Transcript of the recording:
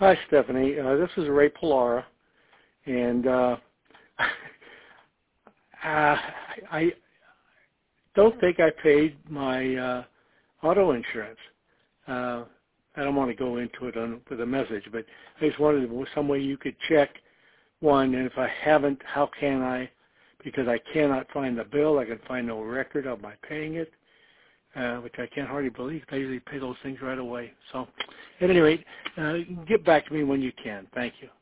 Hi, Stephanie. This is Ray Pilara, and I don't think I paid my auto insurance. I don't want to go into it with a message, but I just wanted some way you could check one, and if I haven't, how can I? Because I cannot find the bill. I can find no record of my paying it, which I can't hardly believe. I usually pay those things right away. So at any rate, get back to me when you can. Thank you.